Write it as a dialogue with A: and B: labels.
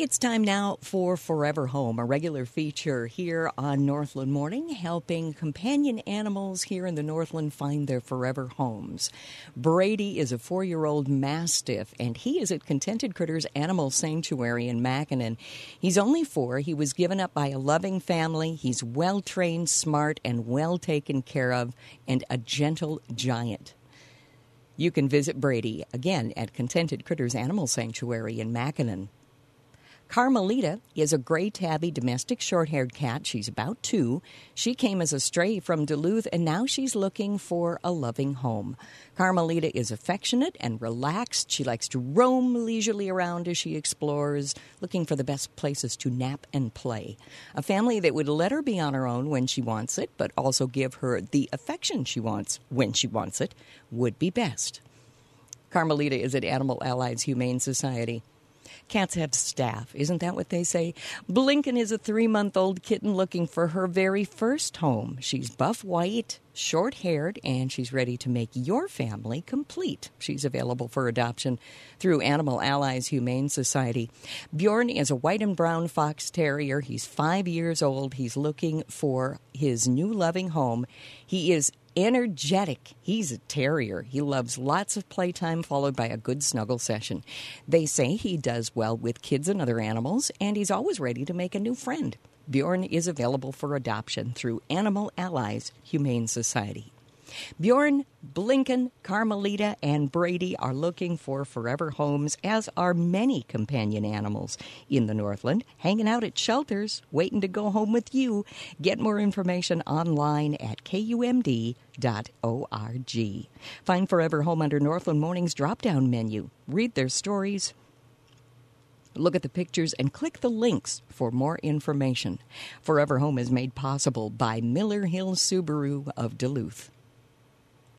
A: It's time now for Forever Home, a regular feature here on Northland Morning, helping companion animals here in the Northland find their forever homes. Brady is a 4-year-old Mastiff, and he is at Contented Critters Animal Sanctuary in Mackinac. He's only 4. He was given up by a loving family. He's well-trained, smart, and well taken care of, and a gentle giant. You can visit Brady, again, at Contented Critters Animal Sanctuary in Mackinac. Carmelita is a gray tabby domestic short-haired cat. She's about 2. She came as a stray from Duluth, and now she's looking for a loving home. Carmelita is affectionate and relaxed. She likes to roam leisurely around as she explores, looking for the best places to nap and play. A family that would let her be on her own when she wants it, but also give her the affection she wants when she wants it, would be best. Carmelita is at Animal Allies Humane Society. Cats have staff, isn't that what they say? Blinken is a 3-month-old kitten looking for her very first home. She's buff white, short-haired, and she's ready to make your family complete. She's available for adoption through Animal Allies Humane Society. Bjorn is a white and brown fox terrier. He's 5 years old. He's looking for his new loving home. He is energetic. He's a terrier. He loves lots of playtime followed by a good snuggle session. They say he does well with kids and other animals, and he's always ready to make a new friend. Bjorn is available for adoption through Animal Allies Humane Society. Bjorn, Blinken, Carmelita, and Brady are looking for forever homes, as are many companion animals in the Northland, hanging out at shelters, waiting to go home with you. Get more information online at kumd.org. Find Forever Home under Northland Morning's drop-down menu. Read their stories, look at the pictures, and click the links for more information. Forever Home is made possible by Miller Hill Subaru of Duluth.